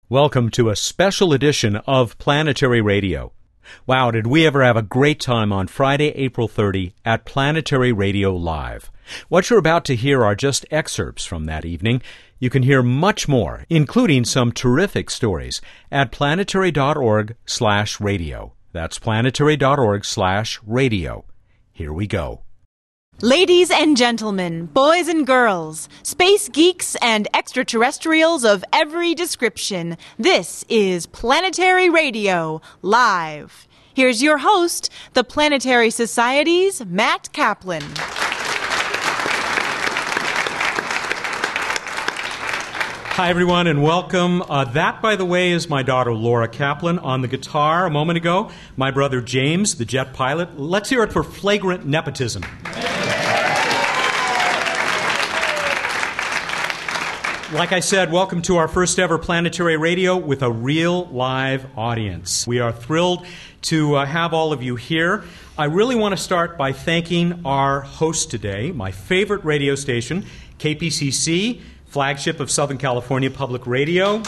Welcome to a special edition of Planetary Radio. Wow, did we ever have a great time on Friday, April 30 at Planetary Radio Live. What you're about to hear are just excerpts from that evening. You can hear much more, including some terrific stories, at planetary.org/radio. That's planetary.org/radio. Here we go. Ladies and gentlemen, boys and girls, space geeks and extraterrestrials of every description, this is Planetary Radio Live. Here's your host, the Planetary Society's Matt Kaplan. Hi, everyone, and welcome. That, by the way, is my daughter, Laura Kaplan, on the guitar a moment ago. My brother, James, the jet pilot. Let's hear it for flagrant nepotism. Like I said, welcome to our first ever Planetary Radio with a real live audience. We are thrilled to have all of you here. I really want to start by thanking our host today, my favorite radio station, KPCC, flagship of Southern California Public Radio.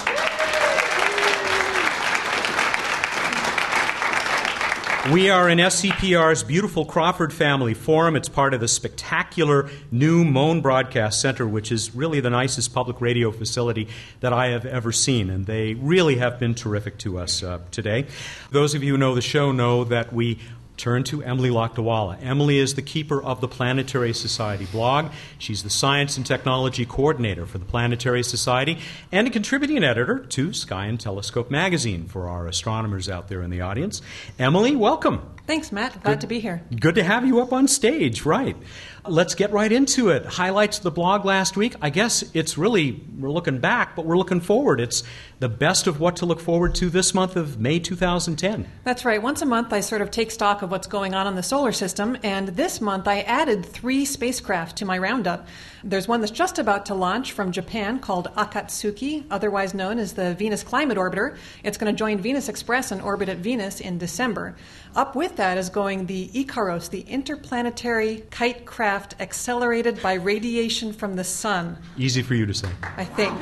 We are in SCPR's beautiful Crawford Family Forum. It's part of the spectacular new Moan Broadcast Center, which is really the nicest public radio facility that I have ever seen, and they really have been terrific to us today. Those of you who know the show know that we turn to Emily Lakdawalla. Emily is the keeper of the Planetary Society blog. She's the Science and Technology Coordinator for the Planetary Society and a contributing editor to Sky and Telescope magazine for our astronomers out there in the audience. Emily, welcome. Thanks, Matt. Glad to be here. Good to have you up on stage, right. Let's get right into it. Highlights of the blog last week. I guess it's really, we're looking back, but we're looking forward. It's the best of what to look forward to this month of May 2010. That's right. Once a month, I sort of take stock of what's going on in the solar system, and this month I added 3 spacecraft to my roundup. There's one that's just about to launch from Japan called Akatsuki, otherwise known as the Venus Climate Orbiter. It's going to join Venus Express and orbit at Venus in December. Up with that is going the IKAROS, the Interplanetary Kite Craft Accelerated by Radiation from the Sun. Easy for you to say. I think.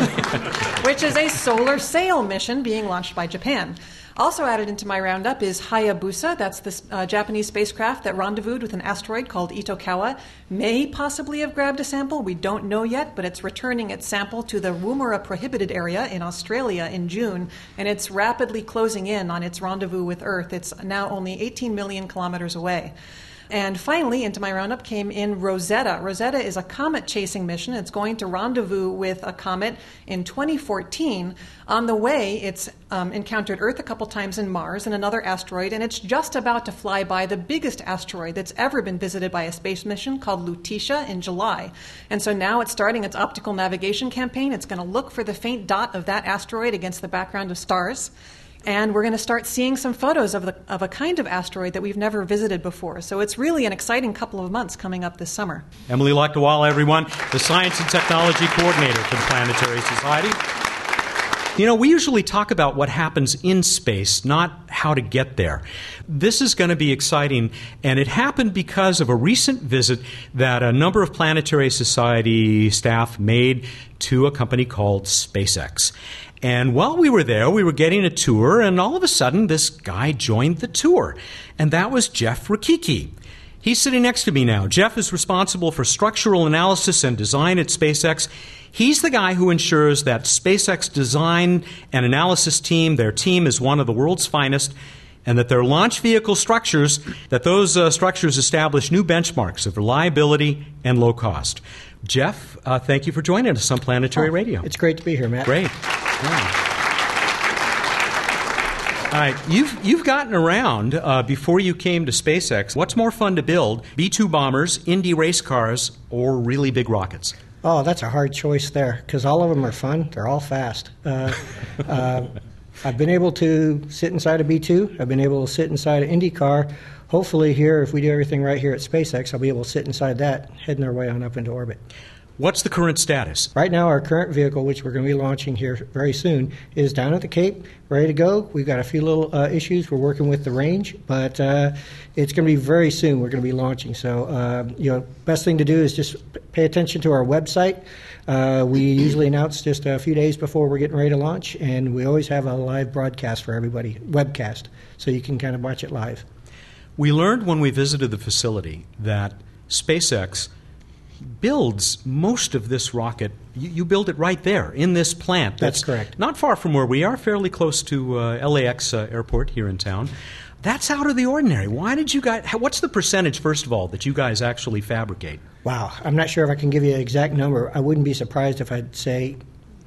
Which is a solar sail mission being launched by Japan. Also added into my roundup is Hayabusa. That's the Japanese spacecraft that rendezvoused with an asteroid called Itokawa. May possibly have grabbed a sample. We don't know yet, but it's returning its sample to the Woomera Prohibited Area in Australia in June, and it's rapidly closing in on its rendezvous with Earth. It's now only 18 million kilometers away. And finally, into my roundup came in Rosetta. Rosetta is a comet-chasing mission. It's going to rendezvous with a comet in 2014. On the way, it's encountered Earth a couple times and Mars and another asteroid, and it's just about to fly by the biggest asteroid that's ever been visited by a space mission called Lutetia in July. And so now it's starting its optical navigation campaign. It's going to look for the faint dot of that asteroid against the background of stars. And we're going to start seeing some photos of a kind of asteroid that we've never visited before. So it's really an exciting couple of months coming up this summer. Emily Lakdawalla, everyone, the Science and Technology Coordinator for the Planetary Society. You know, we usually talk about what happens in space, not how to get there. This is going to be exciting, and it happened because of a recent visit that a number of Planetary Society staff made to a company called SpaceX. And while we were there, we were getting a tour, and all of a sudden, this guy joined the tour. And that was Jeff Rakicki. He's sitting next to me now. Jeff is responsible for structural analysis and design at SpaceX. He's the guy who ensures that SpaceX design and analysis team, their team is one of the world's finest, and that their launch vehicle structures, that those structures establish new benchmarks of reliability and low cost. Jeff, thank you for joining us on Planetary Radio. It's great to be here, Matt. Great. Yeah. All right, you've gotten around before you came to SpaceX. What's more fun to build, B-2 bombers, Indy race cars, or really big rockets? Oh, that's a hard choice there, because all of them are fun. They're all fast. I've been able to sit inside a B-2. I've been able to sit inside an Indy car. Hopefully here, if we do everything right here at SpaceX, I'll be able to sit inside that, heading our way on up into orbit. What's the current status? Right now, our current vehicle, which we're going to be launching here very soon, is down at the Cape, ready to go. We've got a few little issues. We're working with the range, but it's going to be very soon we're going to be launching. So, best thing to do is just pay attention to our website. We usually announce just a few days before we're getting ready to launch, and we always have a live broadcast for everybody, webcast, so you can kind of watch it live. We learned when we visited the facility that SpaceX builds most of this rocket. You build it right there in this plant. That's correct. Not far from where we are, fairly close to LAX airport here in town. That's out of the ordinary. Why did you guys? What's the percentage, first of all, that you guys actually fabricate? Wow, I'm not sure if I can give you an exact number. I wouldn't be surprised if I'd say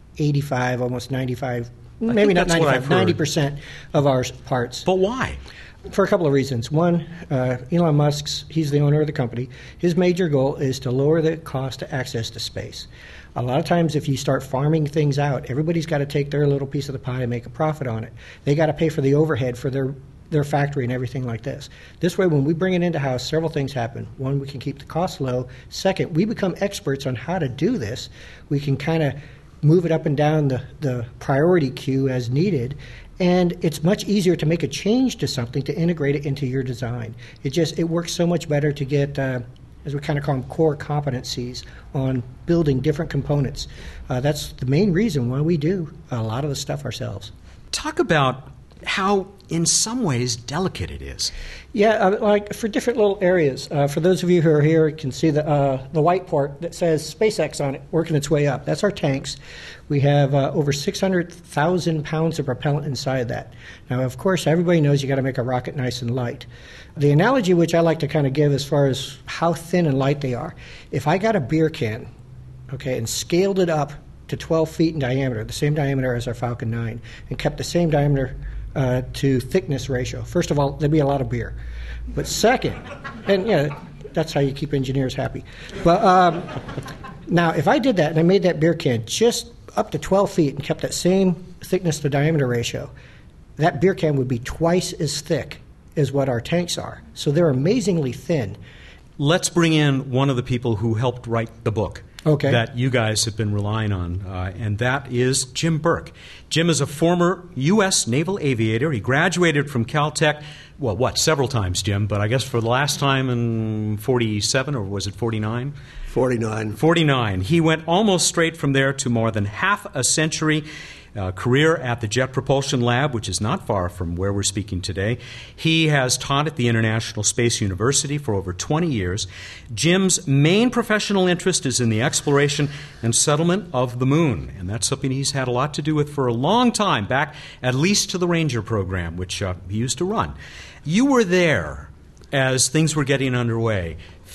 85, almost 95, maybe not 95, 90% of our parts. But why? For a couple of reasons. One, Elon Musk's, he's the owner of the company. His major goal is to lower the cost to access to space. A lot of times if you start farming things out, everybody's got to take their little piece of the pie and make a profit on it. They got to pay for the overhead for their factory and everything like this. This way, when we bring it into house, several things happen. One, we can keep the cost low. Second, we become experts on how to do this. We can kind of move it up and down the priority queue as needed. And it's much easier to make a change to something to integrate it into your design. It works so much better to get, as we kind of call them, core competencies on building different components. That's the main reason why we do a lot of the stuff ourselves. Talk about how, in some ways, delicate it is. Yeah, like for different little areas. For those of you who are here, you can see the white part that says SpaceX on it, working its way up. That's our tanks. We have over 600,000 pounds of propellant inside that. Now, of course, everybody knows you got to make a rocket nice and light. The analogy which I like to kind of give as far as how thin and light they are, if I got a beer can, okay, and scaled it up to 12 feet in diameter, the same diameter as our Falcon 9, and kept the same diameter to thickness ratio. First of all, there'd be a lot of beer. But second, and that's how you keep engineers happy. But now, if I did that and I made that beer can just up to 12 feet and kept that same thickness to diameter ratio, that beer can would be twice as thick as what our tanks are. So they're amazingly thin. Let's bring in one of the people who helped write the book. Okay. That you guys have been relying on, and that is Jim Burke. Jim is a former U.S. naval aviator. He graduated from Caltech, several times, Jim, but I guess for the last time in 47, or was it 49? 49. 49. He went almost straight from there to more than half a century career at the Jet Propulsion Lab, which is not far from where we're speaking today. He has taught at the International Space University for over 20 years. Jim's main professional interest is in the exploration and settlement of the moon, and that's something he's had a lot to do with for a long time, back at least to the Ranger program, which he used to run. You were there as things were getting underway.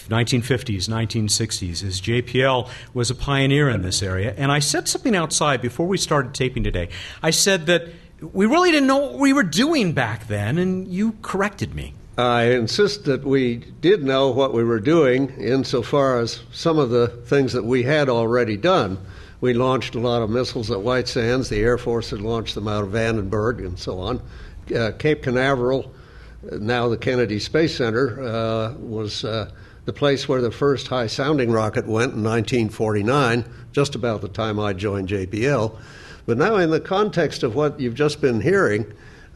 1950s, 1960s, as JPL was a pioneer in this area. And I said something outside before we started taping today. I said that we really didn't know what we were doing back then, and you corrected me. I insist that we did know what we were doing insofar as some of the things that we had already done. We launched a lot of missiles at White Sands. The Air Force had launched them out of Vandenberg and so on. Cape Canaveral, now the Kennedy Space Center, was the place where the first high-sounding rocket went in 1949, just about the time I joined JPL. But now in the context of what you've just been hearing,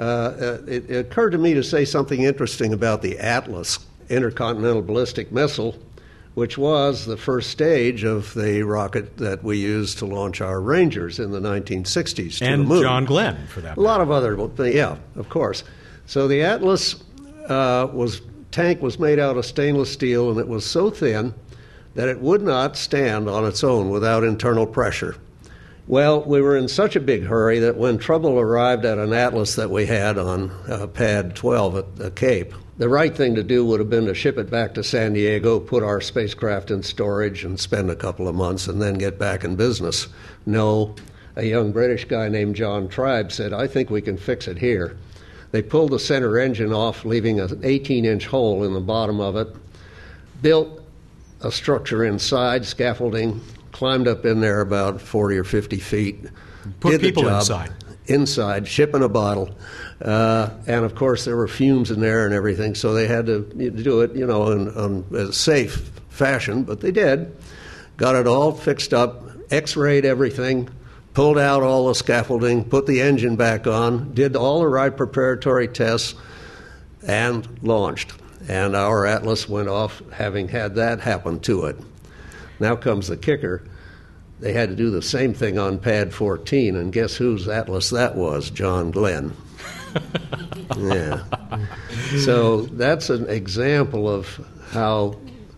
it occurred to me to say something interesting about the Atlas intercontinental ballistic missile, which was the first stage of the rocket that we used to launch our Rangers in the 1960s to and the moon. John Glenn, for that matter. A lot of other, yeah, of course. So the Atlas tank was made out of stainless steel, and it was so thin that it would not stand on its own without internal pressure. Well, we were in such a big hurry that when trouble arrived at an Atlas that we had on Pad 12 at the Cape, the right thing to do would have been to ship it back to San Diego, put our spacecraft in storage, and spend a couple of months and then get back in business. No, a young British guy named John Tribe said, "I think we can fix it here." They pulled the center engine off, leaving an 18-inch hole in the bottom of it, built a structure inside, scaffolding, climbed up in there about 40 or 50 feet. Put people inside, ship in a bottle. And, of course, there were fumes in there and everything, so they had to do it, in a safe fashion, but they did. got it all fixed up, x-rayed everything, pulled out all the scaffolding, put the engine back on, did all the right preparatory tests, and launched. And our Atlas went off having had that happen to it. Now comes the kicker. They had to do the same thing on Pad 14, and guess whose Atlas that was? John Glenn. Yeah. So that's an example of how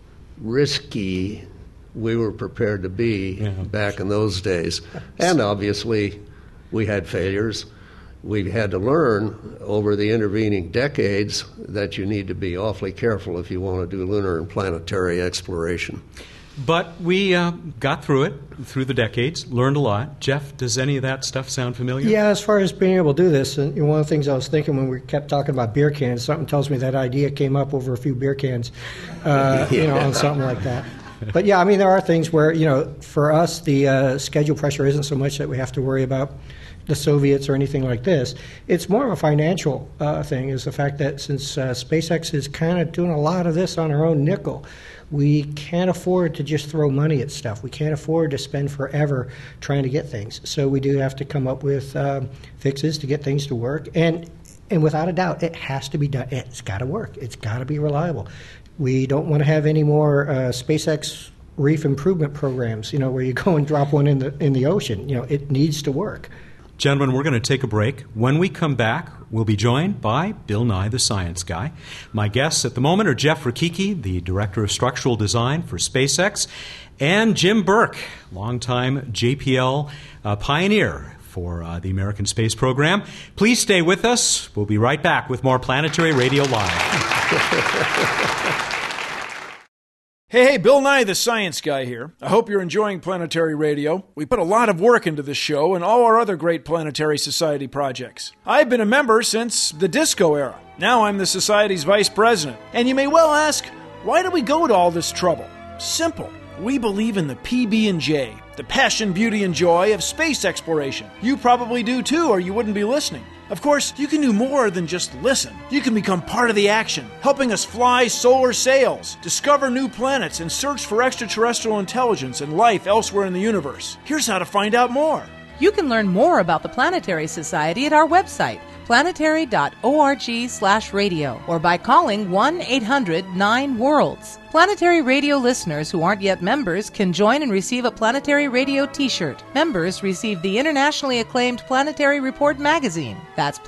risky we were prepared to be back in those days. And obviously, we had failures. We had to learn over the intervening decades that you need to be awfully careful if you want to do lunar and planetary exploration. But we got through it, through the decades, learned a lot. Jeff, does any of that stuff sound familiar? Yeah, as far as being able to do this, and one of the things I was thinking when we kept talking about beer cans, something tells me that idea came up over a few beer cans, on something like that. But yeah, I mean, there are things where, for us, the schedule pressure isn't so much that we have to worry about the Soviets or anything like this. It's more of a financial thing, is the fact that since SpaceX is kind of doing a lot of this on our own nickel, we can't afford to just throw money at stuff. We can't afford to spend forever trying to get things. So we do have to come up with fixes to get things to work. And without a doubt, it has to be done. It's got to work. It's got to be reliable. We don't want to have any more SpaceX reef improvement programs, where you go and drop one in the ocean. It needs to work. Gentlemen, we're going to take a break. When we come back, we'll be joined by Bill Nye, the Science Guy. My guests at the moment are Jeff Rakicki, the Director of Structural Design for SpaceX, and Jim Burke, longtime JPL pioneer for the American space program. Please stay with us. We'll be right back with more Planetary Radio Live. Hey, Bill Nye, the Science Guy here. I hope you're enjoying Planetary Radio. We put a lot of work into this show and all our other great Planetary Society projects. I've been a member since the disco era. Now I'm the Society's vice president. And you may well ask, why do we go to all this trouble? Simple. We believe in the PB&J, the passion, beauty, and joy of space exploration. You probably do too, or you wouldn't be listening. Of course, you can do more than just listen. You can become part of the action, helping us fly solar sails, discover new planets, and search for extraterrestrial intelligence and life elsewhere in the universe. Here's how to find out more. You can learn more about the Planetary Society at our website, planetary.org/radio, or by calling 1-800-9-WORLDS. Planetary Radio listeners who aren't yet members can join and receive a Planetary Radio t-shirt. Members receive the internationally acclaimed Planetary Report magazine. That's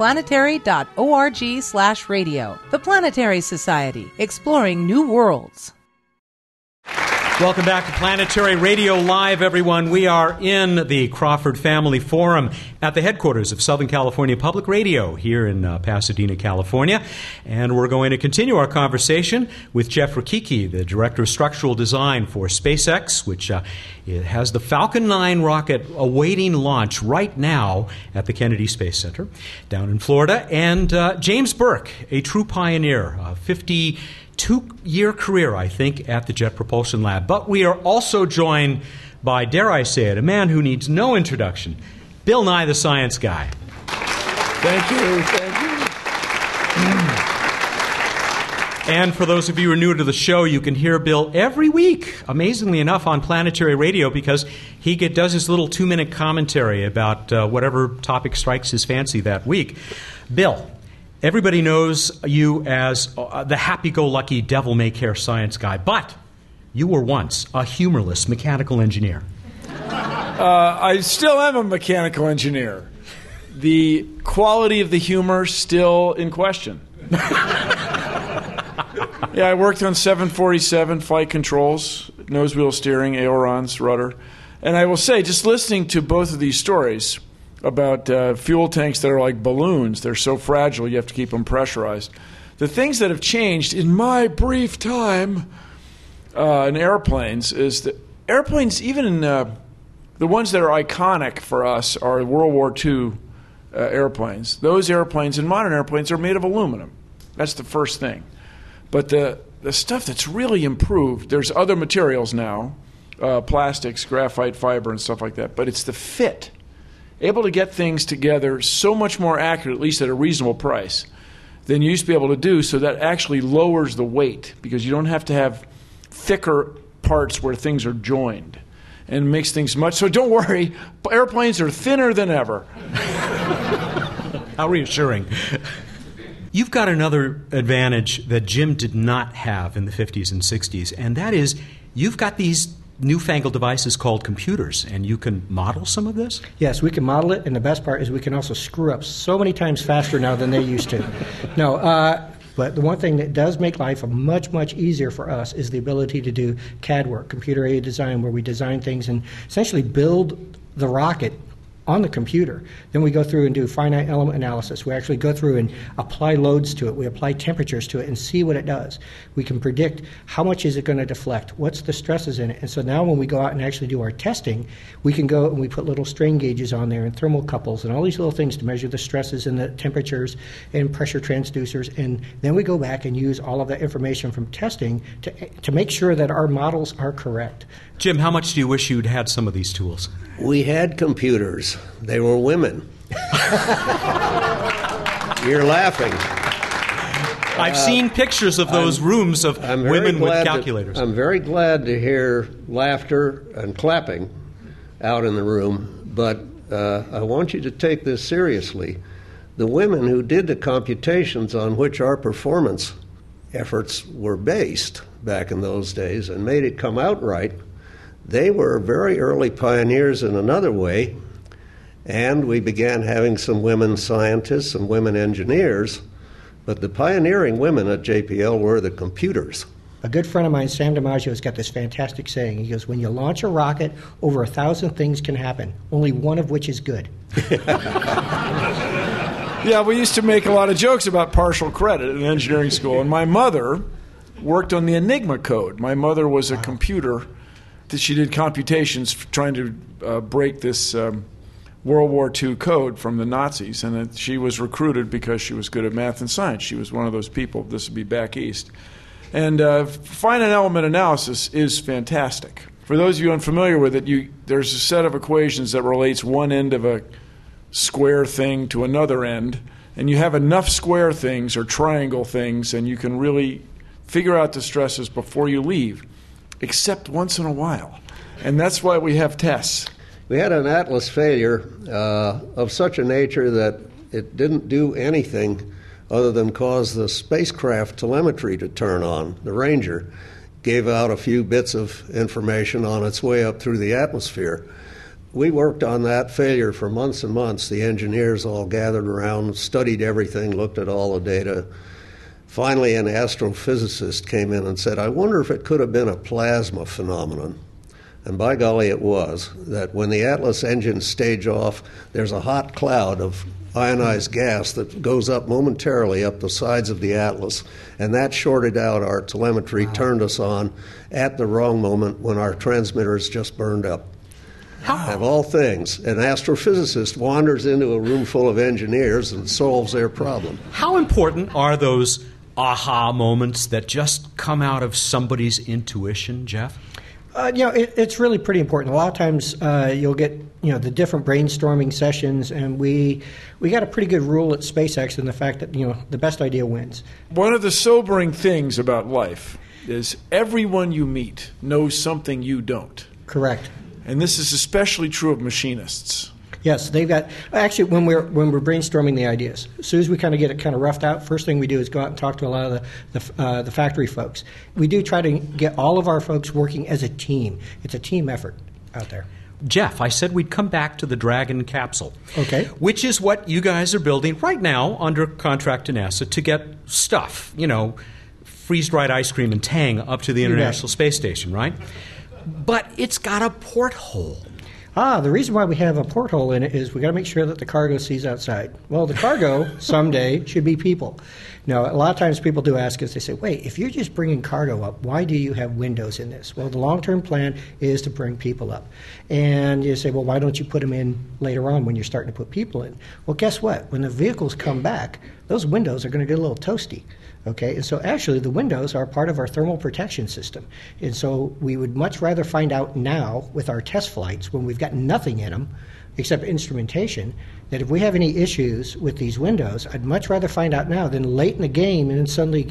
planetary.org/radio. The Planetary Society, exploring new worlds. Welcome back to Planetary Radio Live, everyone. We are in the Crawford Family Forum at the headquarters of Southern California Public Radio here in Pasadena, California. And we're going to continue our conversation with Jeff Rakicki, the Director of Structural Design for SpaceX, which it has the Falcon 9 rocket awaiting launch right now at the Kennedy Space Center down in Florida. And James Burke, a true pioneer, 52-year career, I think, at the Jet Propulsion Lab. But we are also joined by, dare I say it, a man who needs no introduction, Bill Nye, the Science Guy. Thank you. And for those of you who are new to the show, you can hear Bill every week, amazingly enough, on Planetary Radio, because he does his little 2-minute commentary about whatever topic strikes his fancy that week. Bill, everybody knows you as the happy-go-lucky, devil-may-care science guy, but you were once a humorless mechanical engineer. I still am a mechanical engineer. The quality of the humor still in question. Yeah, I worked on 747 flight controls, nose wheel steering, ailerons, rudder. And I will say, just listening to both of these stories about fuel tanks that are like balloons, they're so fragile you have to keep them pressurized. The things that have changed in my brief time in airplanes is that airplanes, even in the ones that are iconic for us, are World War II airplanes. Those airplanes and modern airplanes are made of aluminum. That's the first thing. But the stuff that's really improved, there's other materials now, plastics, graphite, fiber, and stuff like that, but it's the fit. Able to get things together so much more accurate, at least at a reasonable price, than you used to be able to do, so that actually lowers the weight, because you don't have to have thicker parts where things are joined. and makes things much. So don't worry, airplanes are thinner than ever. How reassuring. You've got another advantage that Jim did not have in the 50s and 60s, and that is you've got these newfangled devices called computers, and you can model some of this? Yes, we can model it, and the best part is we can also screw up so many times faster now than they used to. But the one thing that does make life much, much easier for us is the ability to do CAD work, computer-aided design, where we design things and essentially build the rocket on the computer. Then we go through and do finite element analysis. We actually go through and apply loads to it. We apply temperatures to it and see what it does. We can predict how much is it going to deflect, what's the stresses in it. And so now when we go out and actually do our testing, we can go and we put little strain gauges on there and thermocouples and all these little things to measure the stresses and the temperatures and pressure transducers. And then we go back and use all of that information from testing to make sure that our models are correct. Jim, how much do you wish you'd had some of these tools? We had computers. They were women. You're laughing. I've seen pictures of those rooms of women with calculators. I'm very glad to hear laughter and clapping out in the room, but I want you to take this seriously. The women who did the computations on which our performance efforts were based back in those days and made it come out right, they were very early pioneers in another way, and we began having some women scientists and women engineers, but the pioneering women at JPL were the computers. A good friend of mine, Sam DiMaggio, has got this fantastic saying. He goes, when you launch a rocket, over 1,000 things can happen, only one of which is good. Yeah, we used to make a lot of jokes about partial credit in engineering school, and my mother worked on the Enigma code. My mother was a computer. She did computations trying to break this World War II code from the Nazis, and she was recruited because she was good at math and science. She was one of those people. This would be back east. And finite element analysis is fantastic. For those of you unfamiliar with it, there's a set of equations that relates one end of a square thing to another end, and you have enough square things or triangle things, and you can really figure out the stresses before you leave, except once in a while. And that's why we have tests. We had an Atlas failure of such a nature that it didn't do anything other than cause the spacecraft telemetry to turn on. The Ranger gave out a few bits of information on its way up through the atmosphere. We worked on that failure for months and months. The engineers all gathered around, studied everything, looked at all the data. Finally, an astrophysicist came in and said, I wonder if it could have been a plasma phenomenon. And by golly, it was, that when the Atlas engines stage off, there's a hot cloud of ionized gas that goes up momentarily up the sides of the Atlas, and that shorted out our telemetry, turned us on at the wrong moment when our transmitters just burned up. Of all things, an astrophysicist wanders into a room full of engineers and solves their problem. How important are those aha moments that just come out of somebody's intuition, Jeff? It's really pretty important. A lot of times you'll get the different brainstorming sessions, and we got a pretty good rule at SpaceX in the fact that the best idea wins. One of the sobering things about life is everyone you meet knows something you don't. Correct. And this is especially true of machinists. Yes, they've got actually when we're brainstorming the ideas. As soon as we kind of get it kind of roughed out, first thing we do is go out and talk to a lot of the factory folks. We do try to get all of our folks working as a team. It's a team effort out there. Jeff, I said we'd come back to the Dragon capsule. Okay. Which is what you guys are building right now under contract to NASA to get stuff, freeze-dried ice cream and Tang up to the International Space Station, right? But it's got a porthole. The reason why we have a porthole in it is we got to make sure that the cargo sees outside. Well, the cargo someday should be people. Now, a lot of times people do ask us, they say, wait, if you're just bringing cargo up, why do you have windows in this? Well, the long-term plan is to bring people up. And you say, well, why don't you put them in later on when you're starting to put people in? Well, guess what? When the vehicles come back, those windows are going to get a little toasty. Okay, and so actually the windows are part of our thermal protection system. And so we would much rather find out now with our test flights when we've got nothing in them except instrumentation, that if we have any issues with these windows, I'd much rather find out now than late in the game and then suddenly get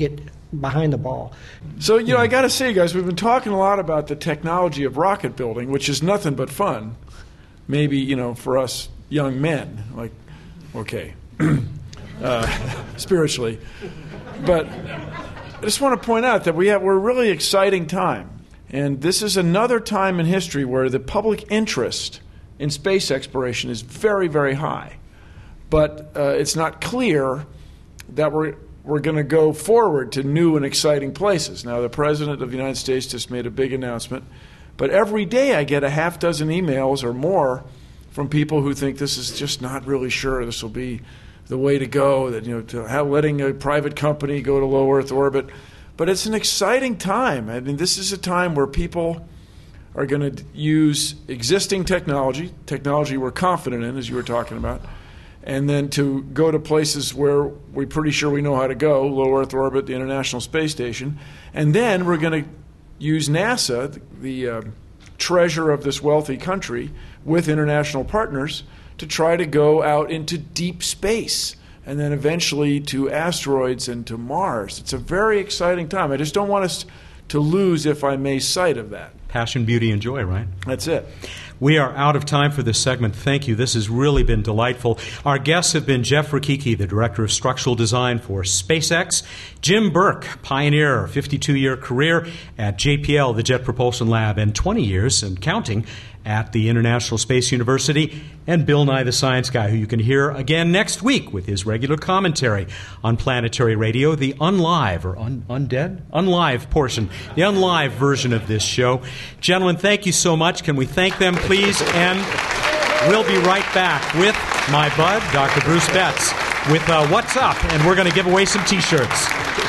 behind the ball. So, I got to say, guys, we've been talking a lot about the technology of rocket building, which is nothing but fun. Maybe, for us young men, like, okay, spiritually. But I just want to point out that we're a really exciting time. And this is another time in history where the public interest in space exploration is very, very high. But it's not clear that we're going to go forward to new and exciting places. Now, the President of the United States just made a big announcement. But every day I get a half dozen emails or more from people who think this is just not really sure this will be the way to go, that letting a private company go to low Earth orbit. But it's an exciting time. I mean, this is a time where people are going to use existing technology we're confident in, as you were talking about, and then to go to places where we're pretty sure we know how to go, low Earth orbit, the International Space Station. And then we're going to use NASA, the treasure of this wealthy country, with international partners to try to go out into deep space and then eventually to asteroids and to Mars. It's a very exciting time. I just don't want us to lose, if I may, sight of that. Passion, beauty, and joy, right? That's it. We are out of time for this segment. Thank you. This has really been delightful. Our guests have been Jeff Rakicki, the Director of Structural Design for SpaceX, Jim Burke, pioneer, 52-year career at JPL, the Jet Propulsion Lab, and 20 years and counting at the International Space University, and Bill Nye the Science Guy, who you can hear again next week with his regular commentary on Planetary Radio, the unlive portion, the unlive version of this show. Gentlemen, thank you so much. Can we thank them, please? And we'll be right back with my bud, Dr. Bruce Betts, with What's Up, and we're going to give away some T-shirts.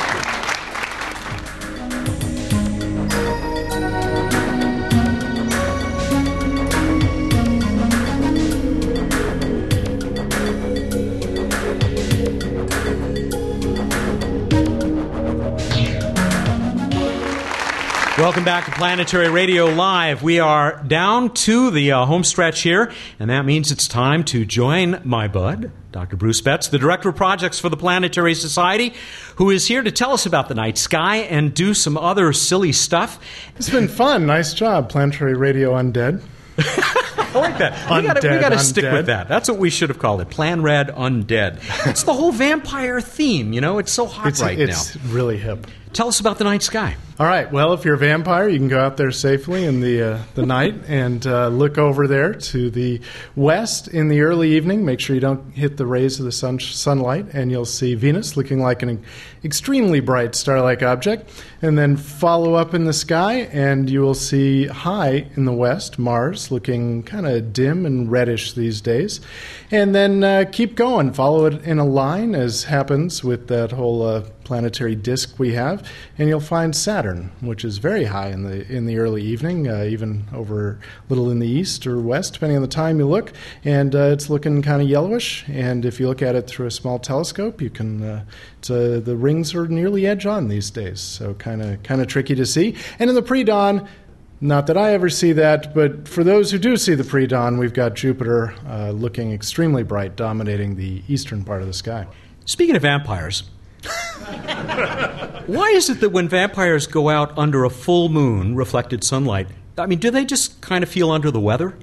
Welcome back to Planetary Radio Live. We are down to the home stretch here, and that means it's time to join my bud, Dr. Bruce Betts, the Director of Projects for the Planetary Society, who is here to tell us about the night sky and do some other silly stuff. It's been fun. Nice job, Planetary Radio Undead. I like that. We got to stick with that. That's what we should have called it. Plan Red Undead. It's the whole vampire theme, It's so hot right now. It's really hip. Tell us about the night sky. All right. Well, if you're a vampire, you can go out there safely in the night and look over there to the west in the early evening. Make sure you don't hit the rays of the sunlight, and you'll see Venus looking like an extremely bright star-like object. And then follow up in the sky, and you will see high in the west, Mars, looking kind of dim and reddish these days. And then keep going. Follow it in a line, as happens with that whole planetary disk we have, and you'll find Saturn, which is very high in the early evening, even over a little in the east or west, depending on the time you look. And it's looking kind of yellowish. And if you look at it through a small telescope, you can. The rings are nearly edge on these days, so kind of tricky to see. And in the pre-dawn. Not that I ever see that, but for those who do see the pre-dawn, we've got Jupiter looking extremely bright, dominating the eastern part of the sky. Speaking of vampires, why is it that when vampires go out under a full moon, reflected sunlight, do they just kind of feel under the weather?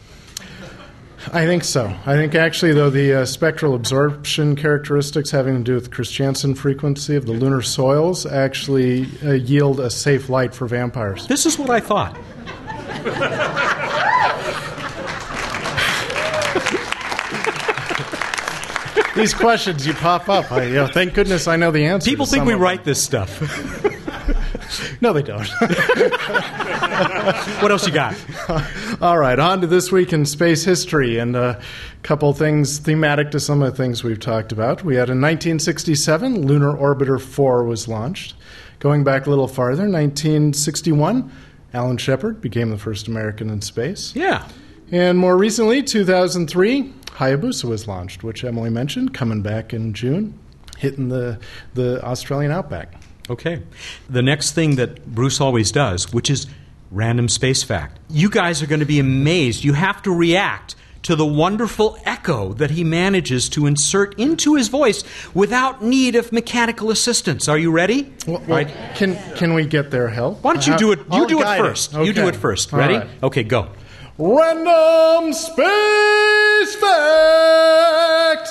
I think so. I think actually, though, the spectral absorption characteristics having to do with the Christiansen frequency of the lunar soils actually yield a safe light for vampires. This is what I thought. These questions you pop up. Thank goodness I know the answer. People think we write this stuff. No, they don't. What else you got? All right, on to This Week in Space History, and a couple things thematic to some of the things we've talked about. We had in 1967, Lunar Orbiter 4 was launched. Going back a little farther, 1961, Alan Shepard became the first American in space. Yeah. And more recently, 2003, Hayabusa was launched, which Emily mentioned, coming back in June, hitting the Australian outback. Okay. The next thing that Bruce always does, which is random space fact. You guys are going to be amazed. You have to react to the wonderful echo that he manages to insert into his voice without need of mechanical assistance. Are you ready? Well, right. Can we get their help? Why don't you do it? You do it first. Okay. You do it first. Ready? Right. Okay, go. Random Space Fact!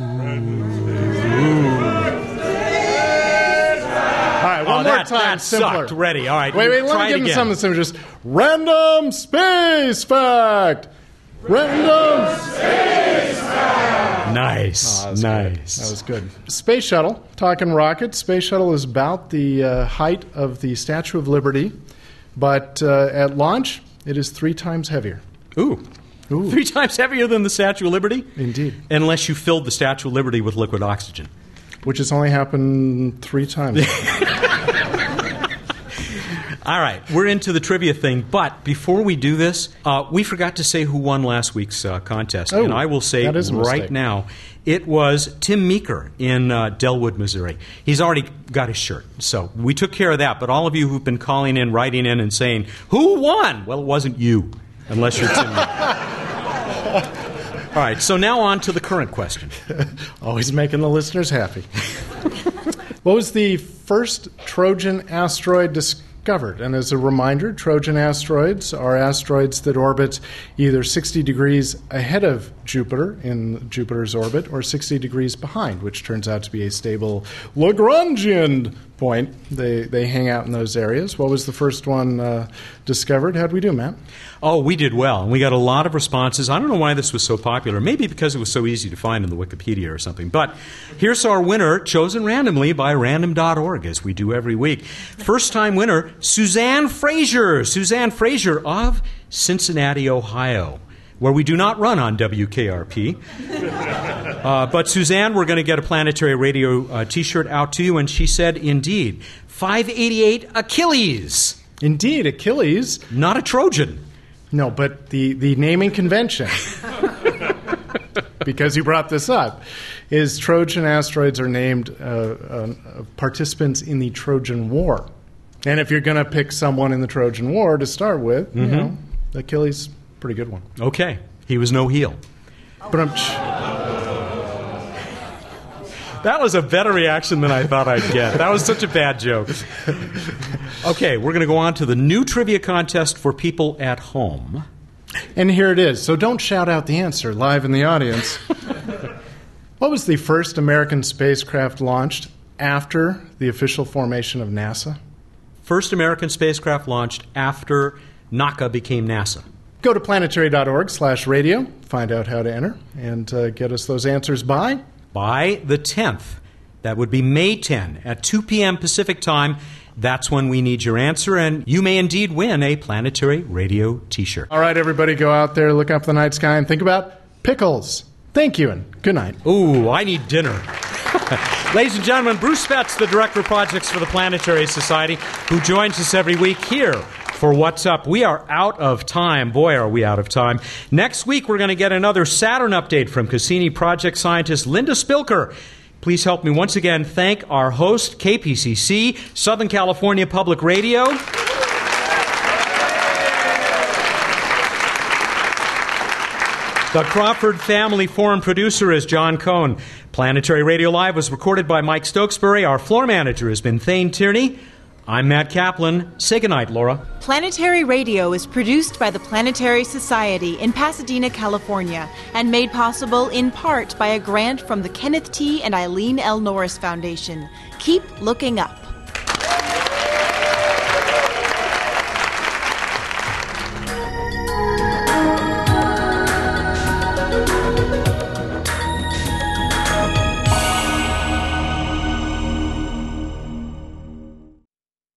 All right, one more time, that simpler. Sucked. Ready. All right. Wait, let try me give it him again. something simple. Just Random Space Fact! Random Space Fact! Nice. Nice. Nice. That was good. Space Shuttle, talking rocket. Space Shuttle is about the height of the Statue of Liberty, but at launch, it is 3 times heavier. Ooh. 3 times heavier than the Statue of Liberty? Indeed. Unless you filled the Statue of Liberty with liquid oxygen. Which has only happened 3 times. All right, we're into the trivia thing, but before we do this, we forgot to say who won last week's contest. Oh, and I will say that is a right mistake. now, it was Tim Meeker in Delwood, Missouri. He's already got his shirt, so we took care of that. But all of you who've been calling in, writing in, and saying, who won? Well, it wasn't you, unless you're Tim Meeker. All right, so now on to the current question. Always making the listeners happy. What was the first Trojan asteroid discovered? And as a reminder, Trojan asteroids are asteroids that orbit either 60 degrees ahead of Jupiter in Jupiter's orbit or 60 degrees behind, which turns out to be a stable Lagrangian point. They hang out in those areas. What was the first one discovered? How'd we do, Matt? Oh, we did well, and we got a lot of responses. I don't know why this was so popular. Maybe because it was so easy to find in the Wikipedia or something. But here's our winner, chosen randomly by random.org, as we do every week. First-time winner, Suzanne Frazier. Suzanne Frazier of Cincinnati, Ohio, where we do not run on WKRP. But Suzanne, we're going to get a Planetary Radio T-shirt out to you, and she said, indeed, 588 Achilles. Indeed, Achilles. Not a Trojan. No, but the naming convention, because you brought this up, is Trojan asteroids are named participants in the Trojan War. And if you're going to pick someone in the Trojan War to start with, you know, Achilles, pretty good one. Okay. He was no heel. That was a better reaction than I thought I'd get. That was such a bad joke. Okay, we're going to go on to the new trivia contest for people at home. And here it is. So don't shout out the answer live in the audience. What was the first American spacecraft launched after the official formation of NASA? First American spacecraft launched after NACA became NASA. Go to planetary.org/radio, find out how to enter, and get us those answers by the 10th. That would be May 10 at 2 p.m. Pacific time. That's when we need your answer, and you may indeed win a Planetary Radio T-shirt. All right, everybody, go out there, look up the night sky, and think about pickles. Thank you, and good night. Ooh, I need dinner. Ladies and gentlemen, Bruce Betts, the Director of Projects for the Planetary Society, who joins us every week here for What's Up. We are out of time. Boy, are we out of time. Next week, we're going to get another Saturn update from Cassini project scientist Linda Spilker. Please help me once again thank our host, KPCC, Southern California Public Radio. The Crawford Family Forum producer is John Cohn. Planetary Radio Live was recorded by Mike Stokesbury. Our floor manager has been Thane Tierney. I'm Matt Kaplan. Say goodnight, Laura. Planetary Radio is produced by the Planetary Society in Pasadena, California, and made possible in part by a grant from the Kenneth T. and Eileen L. Norris Foundation. Keep looking up.